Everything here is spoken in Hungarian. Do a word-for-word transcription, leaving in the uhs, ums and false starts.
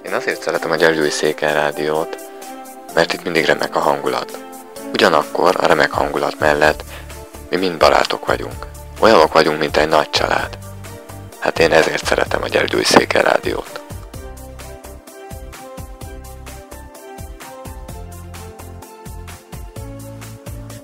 Én azért szeretem a Gyergyói Székely Rádiót, mert itt mindig remek a hangulat. Ugyanakkor a remek hangulat mellett mi mind barátok vagyunk. Olyanok vagyunk, mint egy nagy család. Hát én ezért szeretem a Gyergyói Székely Rádiót.